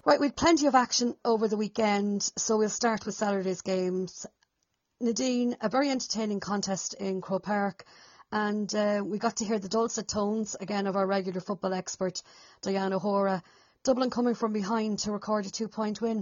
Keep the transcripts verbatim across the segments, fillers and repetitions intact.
Right, we've plenty of action over the weekend, so we'll start with Saturday's games. Nadine, a very entertaining contest in Croke Park, and uh, we got to hear the dulcet tones again of our regular football expert, Diane O'Hora. Dublin coming from behind to record a two-point win.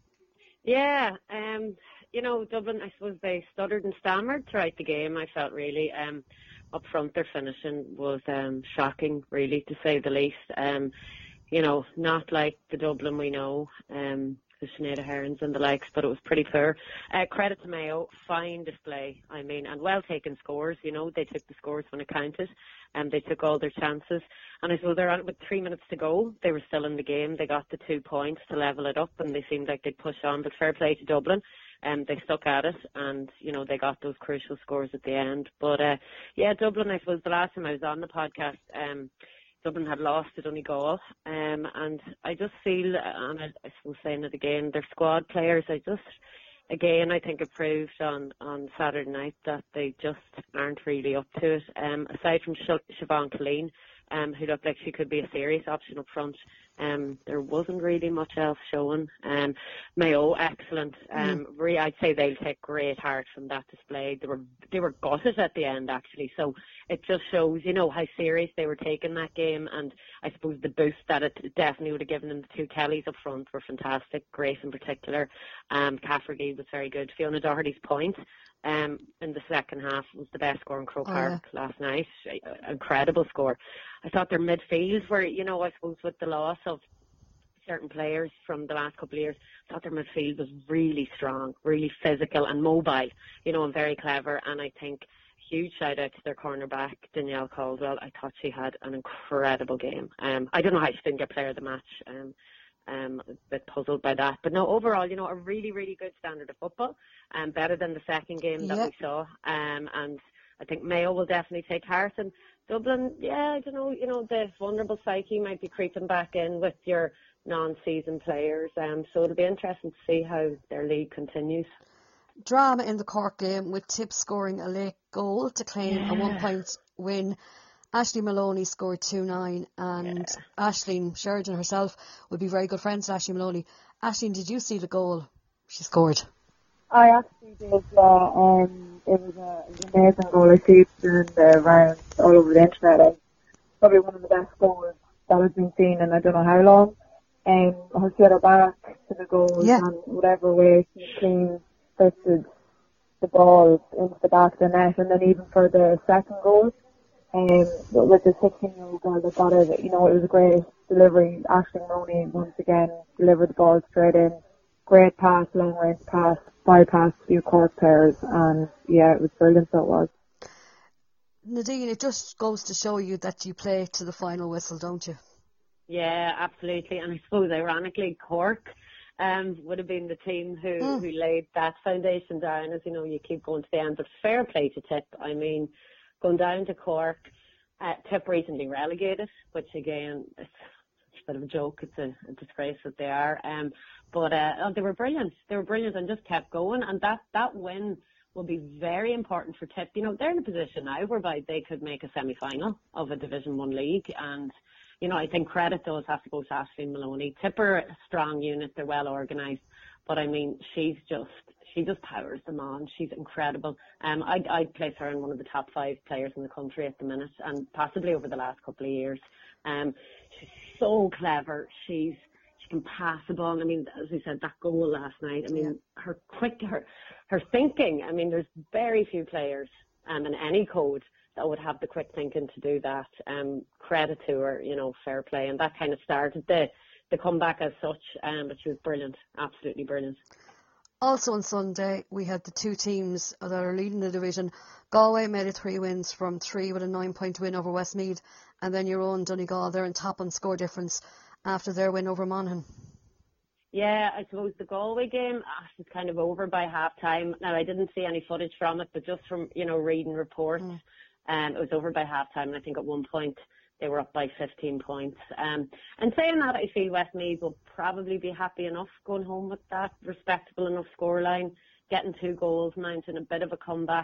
Yeah, um, you know, Dublin, I suppose they stuttered and stammered throughout the game, I felt really. Um, up front, their finishing was um, shocking, really, to say the least. Um, you know, not like the Dublin we know, um, the Sinead Herons and the likes, but it was pretty fair. Uh, credit to Mayo, fine display, I mean, and well-taken scores, you know, they took the scores when it counted, and they took all their chances. And I suppose they're on with three minutes to go, they were still in the game, they got the two points to level it up, and they seemed like they'd push on, but fair play to Dublin. And they stuck at it, and, you know, they got those crucial scores at the end. But, uh, yeah, Dublin, I suppose the last time I was on the podcast, um, Dublin had lost to Donegal, um, and I just feel, and I, I suppose saying it again, their squad players, I just, again, I think it proved on, on Saturday night that they just aren't really up to it. Um, aside from Sh- Siobhan Colleen, um, who looked like she could be a serious option up front, um, there wasn't really much else showing. Um, Mayo, excellent. Um, mm. re- I'd say they'll take great heart from that display. They were they were gutted at the end, actually. So it just shows, you know, how serious they were taking that game. And I suppose the boost that it definitely would have given them. The two Kellys up front were fantastic. Grace in particular. Um, Cafferty was very good. Fiona Doherty's point um, in the second half was the best score in Croke Park oh, yeah. last night. Incredible score. I thought their midfield were, you know, I suppose with the loss of certain players from the last couple of years, I thought their midfield was really strong, really physical and mobile, you know, and very clever. And I think huge shout out to their cornerback, Danielle Caldwell. I thought she had an incredible game. Um, I don't know how she didn't get player of the match. Um, um, a bit puzzled by that. But no, overall, you know, a really, really good standard of football, and um, better than the second game that yep. we saw. Um, and I think Mayo will definitely take heart. And Dublin, yeah, I don't know, you know, the vulnerable psyche might be creeping back in with your non-season players. Um, so it'll be interesting to see how their league continues. Drama in the Cork game with Tip scoring a late goal to claim yeah. a one-point win. Aisling Maloney scored two nine, and yeah. Aisling Sheridan herself would be very good friends with Aisling Maloney. Aisling, did you see the goal she scored? I actually did, yeah. Um, it was, a, it was an amazing goal. I see it during the rounds all over the internet. And probably one of the best goals that has been seen in I don't know how long. Um, her set her back to the goal yeah. and whatever way she clean fitted the ball into the back of the net, and then even for the second goal, um, with the sixteen-year-old girl that got it, you know, it was a great delivery. Aisling Maloney once again delivered the ball straight in. Great pass, long range pass, bypassed a few Cork players, and yeah, it was brilliant, so it was. Nadine, it just goes to show you that you play to the final whistle, don't you? Yeah, absolutely. And I suppose, ironically, Cork um, would have been the team who, mm. who laid that foundation down. As you know, you keep going to the end, but fair play to Tip. I mean, going down to Cork, uh, Tip recently relegated, which again, it's, it's a bit of a joke. It's a, a disgrace that they are. Um, but uh, oh, they were brilliant. They were brilliant and just kept going. And that, that win will be very important for Tip. You know, they're in a position now whereby they could make a semi-final of a Division One league. And you know, I think credit does have to go to Aisling Maloney. Tipper, a strong unit, they're well organised, but I mean, she's just, she just powers them on. She's incredible. Um, I'd, I'd place her in one of the top five players in the country at the minute, and possibly over the last couple of years. Um, she's so clever. She's, she can pass the ball. I mean, as we said, that goal last night, I mean, yeah. her quick, her, her thinking, I mean, there's very few players um, in any code that would have the quick thinking to do that. Um, credit to her, you know, fair play. And that kind of started the, the comeback as such, um, but she was brilliant, absolutely brilliant. Also on Sunday, we had the two teams that are leading the division. Galway made it three wins from three with a nine-point win over Westmeath, and then your own Donegal, they're on top on score difference after their win over Monaghan. Yeah, I suppose the Galway game ah, was kind of over by half-time. Now, I didn't see any footage from it, but just from, you know, reading reports, mm. Um, it was over by half-time, and I think at one point they were up by fifteen points. Um, and saying that, I feel Westmeath will probably be happy enough going home with that respectable enough scoreline, getting two goals, mounting a bit of a comeback.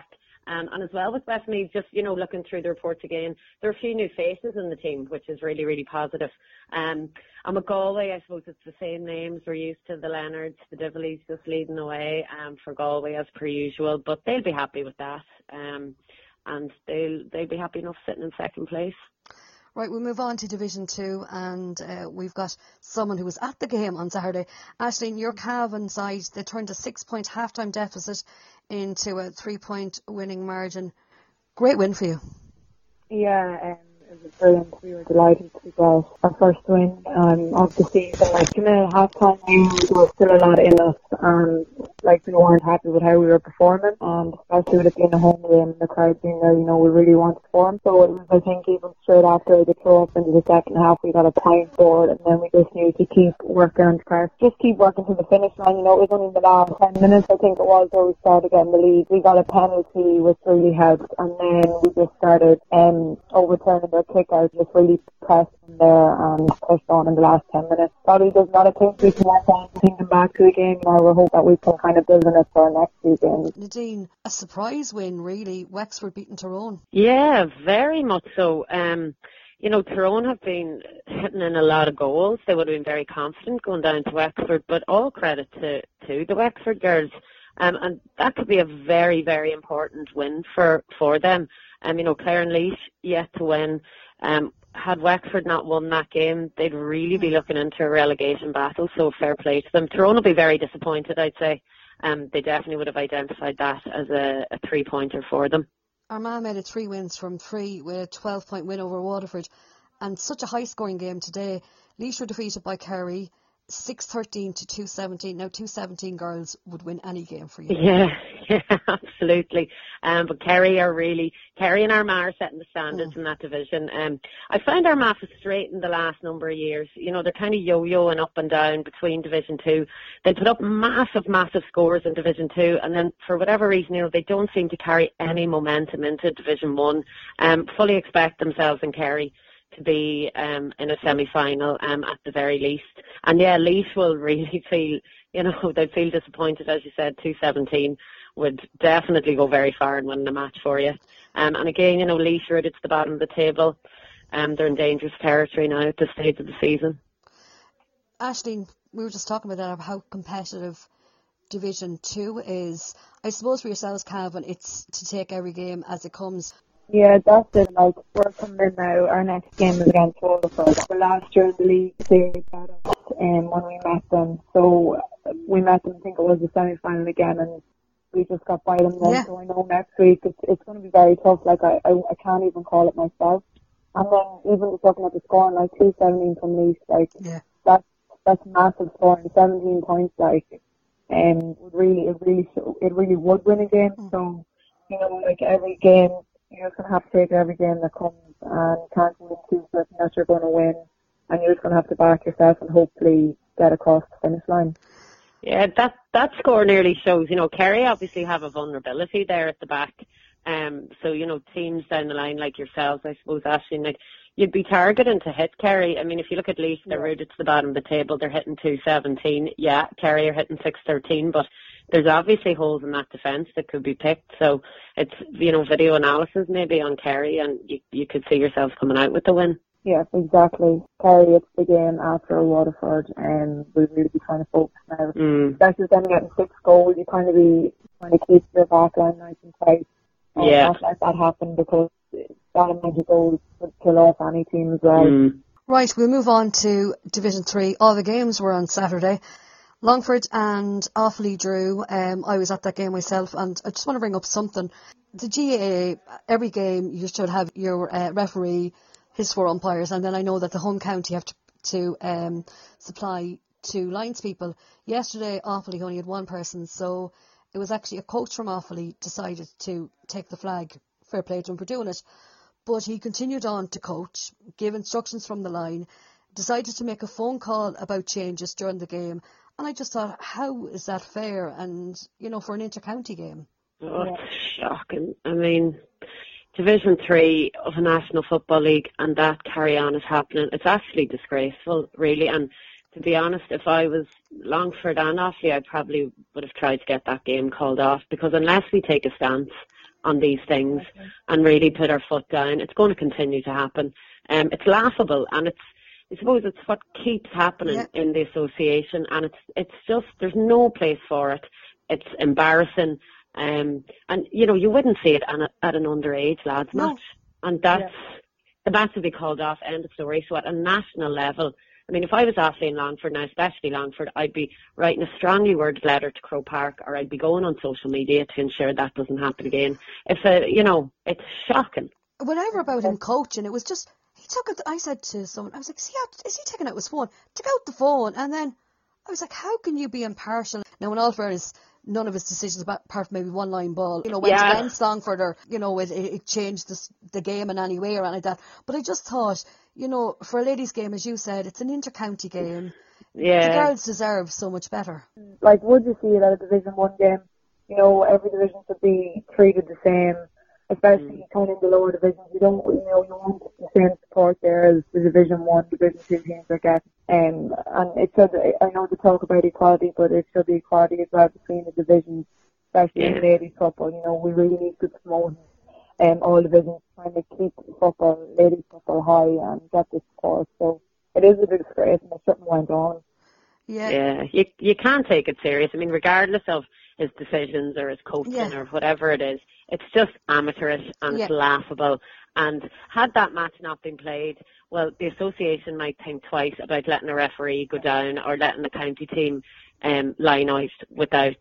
Um, and as well with Westmeath, just, you know, looking through the reports again, there are a few new faces in the team, which is really, really positive. Um, and with Galway, I suppose it's the same names. We're used to the Leonards, the Divillies just leading the way um, for Galway as per usual, but they'll be happy with that. Um, and they'll, they'll be happy enough sitting in second place. Right, we'll move on to Division two, and uh, we've got someone who was at the game on Saturday. Aisling, your Cavan side, they turned a six-point half-time deficit into a three-point winning margin. Great win for you. Yeah, um, it was brilliant. We were delighted to get our first win um, of the season. Like, in a half-time game, there was still a lot in us, and like, we weren't happy with how we were performing, and especially with it being a home game and the crowd being there, you know, we really wanted to perform. So it was, I think, even straight after the throw up into the second half, we got a point forward, and then we just needed to keep working on the car. Just keep working to the finish line. You know, it was only in the last ten minutes, I think it was, where we started getting the lead. We got a penalty, which really helped, and then we just started um, overturning their kick out, just really pressed from there and pushed on in the last ten minutes. Probably there's a lot of things we can work on thinking back to the game, and we hope that we can kind of build on it for our next few games. Nadine, a surprise win, really. Wexford beating Tyrone. Yeah, very much so. Um, you know, Tyrone have been hitting in a lot of goals. They would have been very confident going down to Wexford, but all credit to, to the Wexford girls. Um, and that could be a very, very important win for, for them. Um, you know, Clare and Laois yet to win. Um, had Wexford not won that game, they'd really be looking into a relegation battle, so fair play to them. Tyrone will be very disappointed, I'd say. Um, they definitely would have identified that as a, a three-pointer for them. Armagh made it three wins from three with a twelve-point win over Waterford, and such a high-scoring game today. Laois were defeated by Kerry, six thirteen to two seventeen. Now, two seventeen girls would win any game for you. Yeah, yeah, absolutely. Um, but Kerry are really, Kerry and Armagh are setting the standards mm. in that division. Um, I find Armagh frustrating the last number of years. You know, they're kind of yo-yoing up and down between Division two. They put up massive, massive scores in Division two, and then for whatever reason, you know, they don't seem to carry any momentum into Division one. Um, fully expect themselves in Kerry to be um, in a semi-final um, at the very least. And yeah, Laois will really feel, you know, they'd feel disappointed, as you said. two seventeen would definitely go very far in winning a match for you. Um, and again, you know, Laois are at the bottom of the table. Um, they're in dangerous territory now at this stage of the season. Aisling, we were just talking about that, how competitive Division two is. I suppose for yourselves, Cavan, it's to take every game as it comes. Yeah, that's it. Like, we're coming in now. Our next game is against Waterford. Last year in the league, they got us um, when we met them. So we met them, I think it was the semi-final again, and we just got by them then. Yeah. So I know next week it's, it's going to be very tough. Like, I, I, I can't even call it myself. And then even just looking at the scoring, like two seventeen from Laois, like, yeah. that's, that's massive scoring. seventeen points, like, um, would really, it really, it really would win a game. Mm. So, you know, like every game, you're just going to have to take every game that comes, and you can't win too certain that you're going to win, and you're just going to have to back yourself and hopefully get across the finish line. Yeah, that that score nearly shows, you know, Kerry obviously have a vulnerability there at the back. Um, so, you know, teams down the line like yourselves, I suppose, Aisling, like, you'd be targeting to hit Kerry. I mean, if you look at Laois, they're yeah. rooted to the bottom of the table. They're hitting two seventeen. Yeah, Kerry are hitting six thirteen, but there's obviously holes in that defence that could be picked. So it's, you know, video analysis maybe on Kerry, and you, you could see yourselves coming out with the win. Yeah, exactly. Kerry, it's the game after Waterford, and we'll really be trying to focus now. Mm. Especially with them getting six goals, you kind of be trying to keep your back line nice and tight. And yeah. not let that happen, because that amount of goals would kill off any team as well. Mm. Right, we'll move on to Division three. All the games were on Saturday. Longford and Offaly drew. Um, I was at that game myself, and I just want to bring up something. The G A A, every game you should have your uh, referee, his four umpires, and then I know that the home county have to, to um, supply two linespeople. Yesterday, Offaly only had one person, so it was actually a coach from Offaly decided to take the flag. Fair play to him for doing it. But he continued on to coach, gave instructions from the line, decided to make a phone call about changes during the game. And I just thought, how is that fair? And, you know, for an inter-county game. Oh, it's shocking. I mean, Division three of a National Football League, and that carry on is happening. It's actually disgraceful, really. And to be honest, if I was Longford and Offaly, I probably would have tried to get that game called off, because unless we take a stance on these things and really put our foot down. It's going to continue to happen. Um, it's laughable, and it's, I suppose it's what keeps happening yeah. in the association, and it's it's just, there's no place for it. It's embarrassing, um, and you know, you wouldn't see it at, a, at an underage lads no. match, and that's yeah. the match would be called off, end of story. So at a national level, I mean, if I was Aisling Longford now, especially Longford, I'd be writing a strongly worded letter to Croke Park, or I'd be going on social media to ensure that doesn't happen again. If uh, you know, it's shocking. Whenever about him coaching, it was just, he took it, I said to someone, I was like, is he, out, is he taking out his phone? Took out the phone, and then I was like, how can you be impartial? Now, in all fairness, none of his decisions, apart from maybe one line ball, you know, went yeah. against Longford, or, you know, it, it changed the, the game in any way or anything like that. But I just thought, you know, for a ladies' game, as you said, it's an inter-county game. Yeah. The girls deserve so much better. Like, would you see it at a Division One game? You know, every division should be treated the same, especially mm. kind of in the lower divisions. You don't, you know, you want the same support there as the Division One, Division Two teams are getting. Um, and it should, I know they talk about equality, but it should be equality as well between the divisions, especially yeah. in ladies football. You know, we really need to promote um, all divisions, trying to keep football, ladies football high and get the support. So it is a big disgrace, and it shouldn't went on. Yeah, yeah. You you can't take it serious. I mean, regardless of his decisions or his coaching yeah. or whatever it is, it's just amateurish and yeah. it's laughable. And had that match not been played, well, the association might think twice about letting a referee go down or letting the county team um, line out without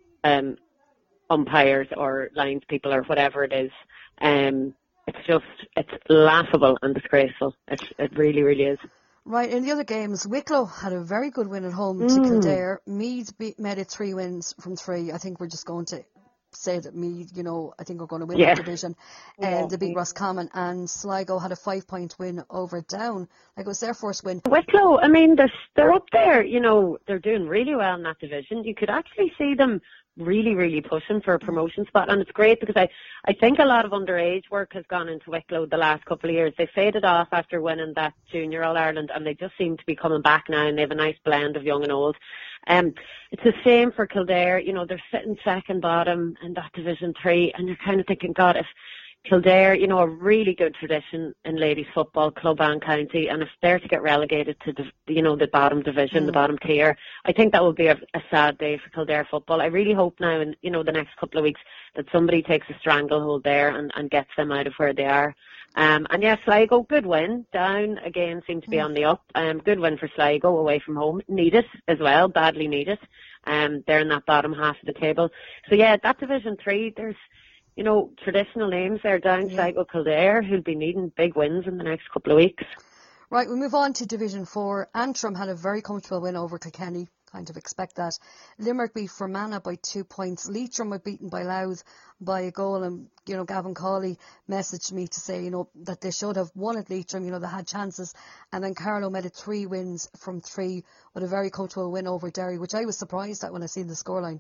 um, umpires or lines people or whatever it is. Um, it's just, it's laughable and disgraceful. It, it really, really is. Right, in the other games, Wicklow had a very good win at home mm. to Kildare. Meath beat, made it three wins from three. I think we're just going to say that Meath, you know, I think we're going to win yeah. that division. And yeah. uh, they beat Roscommon, and Sligo had a five-point win over Down. Like, it was their first win. Wicklow, I mean, they're, they're up there, you know, they're doing really well in that division. You could actually see them really, really pushing for a promotion spot, and it's great because I, I think a lot of underage work has gone into Wicklow the last couple of years. They faded off after winning that Junior All-Ireland, and they just seem to be coming back now, and they have a nice blend of young and old. Um, it's the same for Kildare. You know, they're sitting second bottom in that Division three, and you're kind of thinking, God, if Kildare, you know, a really good tradition in ladies football, club and county, and if they're to get relegated to the, you know, the bottom division, mm. the bottom tier, I think that would be a, a sad day for Kildare football. I really hope now in, you know, the next couple of weeks that somebody takes a stranglehold there and, and gets them out of where they are. Um, and yeah, Sligo, good win. Down again seem to be mm. on the up. Um, good win for Sligo away from home. Need it as well, badly need it. Um, they're in that bottom half of the table. So yeah, that Division three, there's, you know, traditional names there down, yeah. Sligo, Kildare, who'll be needing big wins in the next couple of weeks. Right, we move on to Division four. Antrim had a very comfortable win over Kilkenny. Kind of expect that. Limerick beat Fermanagh by two points. Leitrim were beaten by Louth by a goal, and, you know, Gavin Cawley messaged me to say, you know, that they should have won at Leitrim, you know, they had chances. And then Carlow made it three wins from three with a very comfortable win over Derry, which I was surprised at when I seen the scoreline.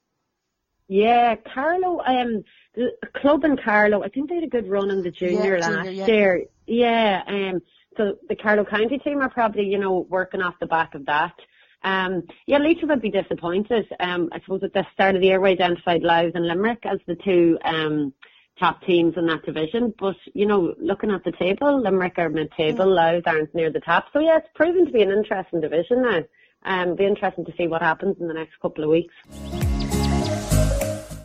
Yeah, Carlow, um, the club in Carlow, I think they had a good run in the junior yeah, last junior, yeah. year. Yeah, um, so the Carlow County team are probably, you know, working off the back of that. Um, yeah, Leitrim would be disappointed. Um, I suppose at the start of the year we identified Louth and Limerick as the two um, top teams in that division. But, you know, looking at the table, Limerick are mid-table, mm. Louth aren't near the top. So, yeah, it's proven to be an interesting division now. Um, it'll be interesting to see what happens in the next couple of weeks.